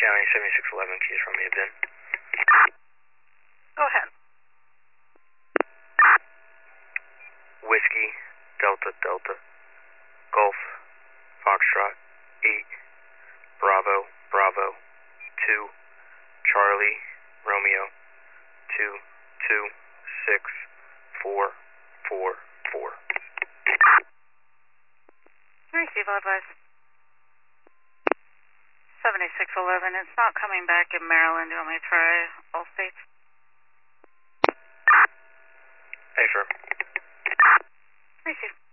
County 7611, keys from me a bin. Go ahead. Whiskey, Delta, Delta, Golf, Foxtrot, 8, Bravo, Bravo, 2, Charlie, Romeo, 2, 2, 6, 4, 4, 4. Receive all advice. 7611, it's not coming back in Maryland. Do you want me to try all states? Hey, sir. Receive.